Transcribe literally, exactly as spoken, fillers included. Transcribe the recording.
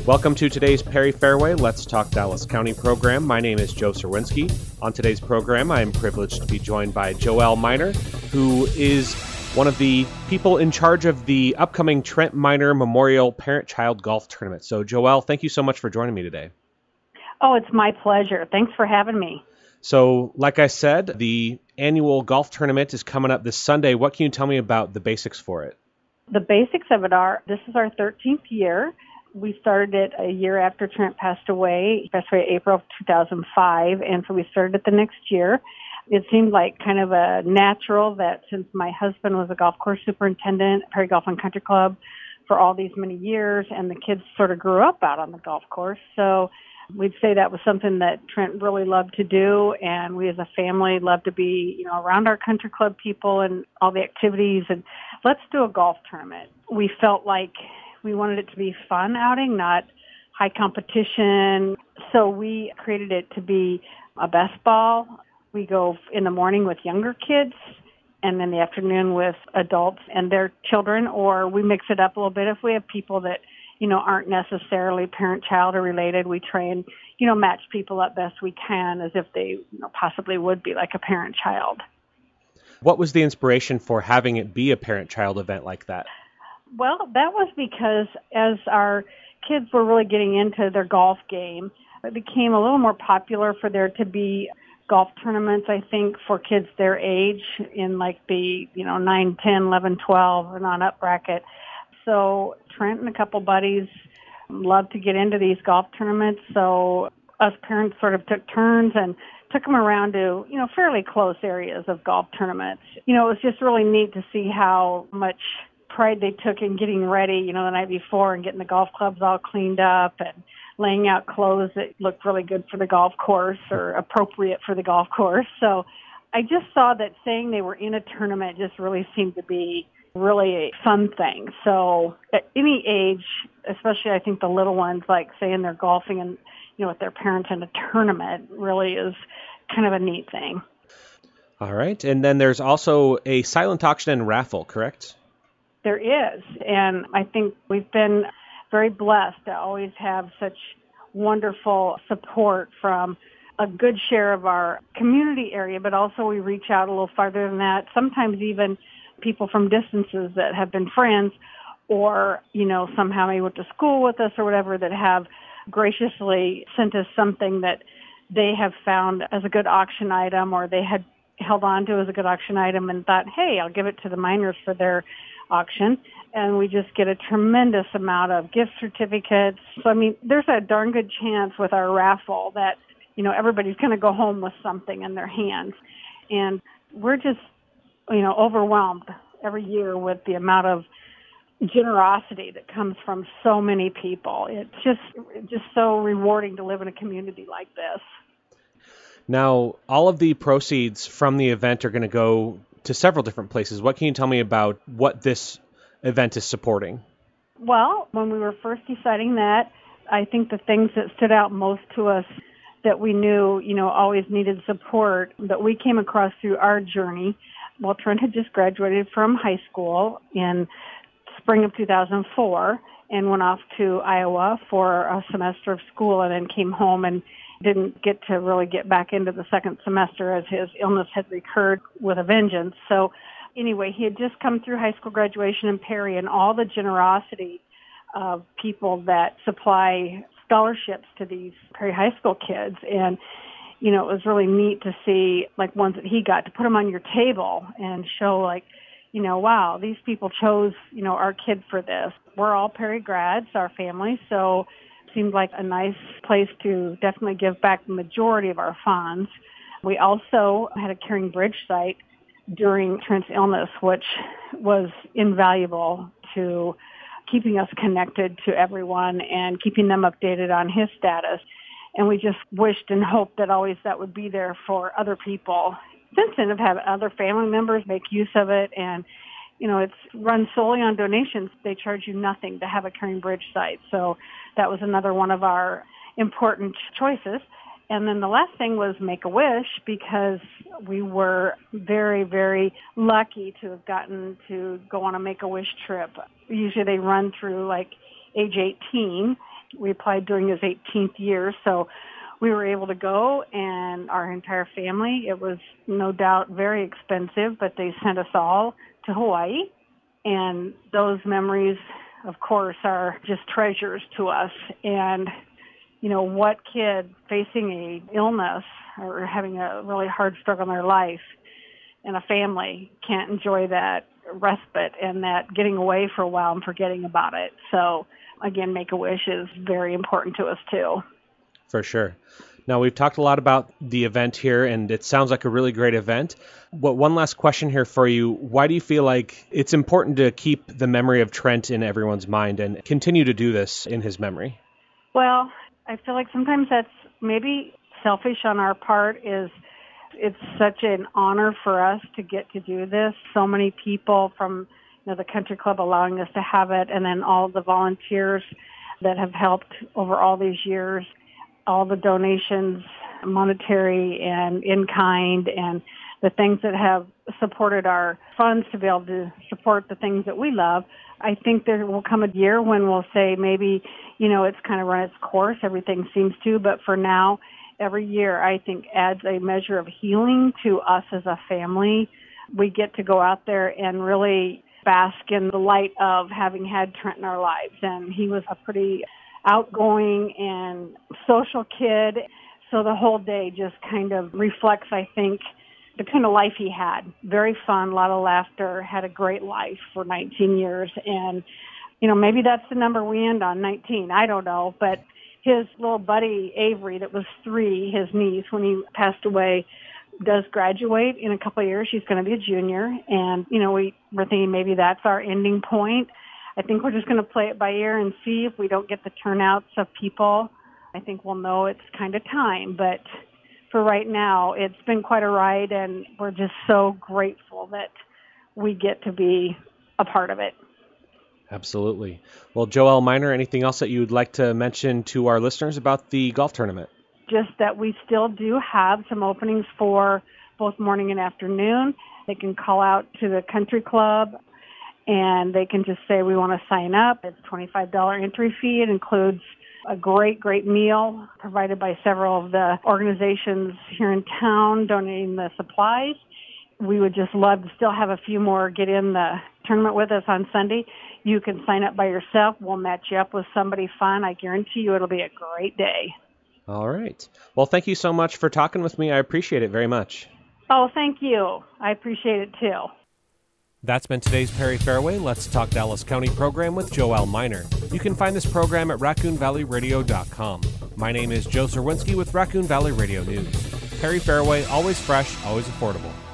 Welcome to today's Perry Fairway Let's Talk Dallas County program. My name is Joe Serwinski. On today's program, I am privileged to be joined by Joelle Miner, who is one of the people in charge of the upcoming Trent Miner Memorial Parent-Child Golf Tournament. So, Joelle, thank you so much for joining me today. Oh, it's my pleasure. Thanks for having me. So, like I said, the annual golf tournament is coming up this Sunday. What can you tell me about the basics for it? The basics of it are, this is our thirteenth year. We started it a year after Trent passed away, passed away April of two thousand five, and so we started it the next year. It seemed like kind of a natural that since my husband was a golf course superintendent at Perry Golf and Country Club for all these many years, and the kids sort of grew up out on the golf course, so we'd say that was something that Trent really loved to do, and we as a family love to be, you know, around our country club people and all the activities, and let's do a golf tournament. We felt like we wanted it to be fun outing, not high competition. So we created it to be a best ball. We go in the morning with younger kids and then the afternoon with adults and their children, or we mix it up a little bit if we have people that, you know, aren't necessarily parent-child or related. We try and, you know, match people up best we can as if they, you know, possibly would be like a parent-child. What was the inspiration for having it be a parent-child event like that? Well, that was because as our kids were really getting into their golf game, it became a little more popular for there to be golf tournaments, I think, for kids their age in like the, you know, nine, ten, eleven, twelve and on up bracket. So Trent and a couple buddies loved to get into these golf tournaments. So us parents sort of took turns and took them around to, you know, fairly close areas of golf tournaments. You know, it was just really neat to see how much pride they took in getting ready, you know, the night before and getting the golf clubs all cleaned up and laying out clothes that looked really good for the golf course or appropriate for the golf course. So I just saw that saying they were in a tournament just really seemed to be really a fun thing. So at any age, especially I think the little ones, like saying they're golfing and, you know, with their parents in a tournament really is kind of a neat thing. All right. And then there's also a silent auction and raffle, correct? There is, and I think we've been very blessed to always have such wonderful support from a good share of our community area, but also we reach out a little farther than that, sometimes even people from distances that have been friends or, you know, somehow they went to school with us or whatever that have graciously sent us something that they have found as a good auction item or they had held on to as a good auction item and thought, hey, I'll give it to the miners for their auction, and we just get a tremendous amount of gift certificates. So, I mean, there's a darn good chance with our raffle that, you know, everybody's going to go home with something in their hands. And we're just, you know, overwhelmed every year with the amount of generosity that comes from so many people. It's just, just so rewarding to live in a community like this. Now, all of the proceeds from the event are going to go to several different places. What can you tell me about what this event is supporting? Well, when we were first deciding that, I think the things that stood out most to us that we knew, you know, always needed support that we came across through our journey. Well, Trent had just graduated from high school in spring of two thousand four and went off to Iowa for a semester of school and then came home and didn't get to really get back into the second semester as his illness had recurred with a vengeance. So anyway, he had just come through high school graduation in Perry and all the generosity of people that supply scholarships to these Perry High School kids. And, you know, it was really neat to see like ones that he got to put them on your table and show like, you know, wow, these people chose, you know, our kid for this. We're all Perry grads, our family, so seemed like a nice place to definitely give back the majority of our funds. We also had a Caring Bridge site during Trent's illness, which was invaluable to keeping us connected to everyone and keeping them updated on his status. And we just wished and hoped that always that would be there for other people. Since then, I've had other family members make use of it, and you know, it's run solely on donations. They charge you nothing to have a Caring Bridge site. So that was another one of our important choices. And then the last thing was Make-A-Wish, because we were very, very lucky to have gotten to go on a Make-A-Wish trip. Usually they run through like age eighteen, We applied during his eighteenth year, so we were able to go, and our entire family. It was no doubt very expensive, but they sent us all to Hawaii, and those memories, of course, are just treasures to us. And, you know, what kid facing a illness or having a really hard struggle in their life and a family can't enjoy that respite and that getting away for a while and forgetting about it? So, again, Make-A-Wish is very important to us, too. For sure. Now, we've talked a lot about the event here, and it sounds like a really great event. But one last question here for you. Why do you feel like it's important to keep the memory of Trent in everyone's mind and continue to do this in his memory? Well, I feel like sometimes that's maybe selfish on our part. Is it's such an honor for us to get to do this. So many people from you know, the country club allowing us to have it, and then all the volunteers that have helped over all these years. All the donations, monetary and in kind, and the things that have supported our funds to be able to support the things that we love. I think there will come a year when we'll say maybe, you know, it's kind of run its course. Everything seems to, but for now, every year I think adds a measure of healing to us as a family. We get to go out there and really bask in the light of having had Trent in our lives, and he was a pretty outgoing and social kid. So the whole day just kind of reflects, I think, the kind of life he had. Very fun, a lot of laughter, had a great life for nineteen years. And, you know, maybe that's the number we end on, nineteen. I don't know. But his little buddy, Avery, that was three, his niece, when he passed away, does graduate in a couple of years. She's going to be a junior. And, you know, we were thinking maybe that's our ending point. I think we're just going to play it by ear and see if we don't get the turnouts of people. I think we'll know it's kind of time. But for right now, it's been quite a ride, and we're just so grateful that we get to be a part of it. Absolutely. Well, Joelle Miner, anything else that you would like to mention to our listeners about the golf tournament? Just that we still do have some openings for both morning and afternoon. They can call out to the country club, and they can just say, we want to sign up. It's a twenty-five dollars entry fee. It includes a great, great meal provided by several of the organizations here in town donating the supplies. We would just love to still have a few more get in the tournament with us on Sunday. You can sign up by yourself. We'll match you up with somebody fun. I guarantee you it'll be a great day. All right. Well, thank you so much for talking with me. I appreciate it very much. Oh, thank you. I appreciate it too. That's been today's Perry Fairway Let's Talk Dallas County program with Joelle Miner. You can find this program at raccoon valley radio dot com. My name is Joe Serwinski with Raccoon Valley Radio News. Perry Fairway, always fresh, always affordable.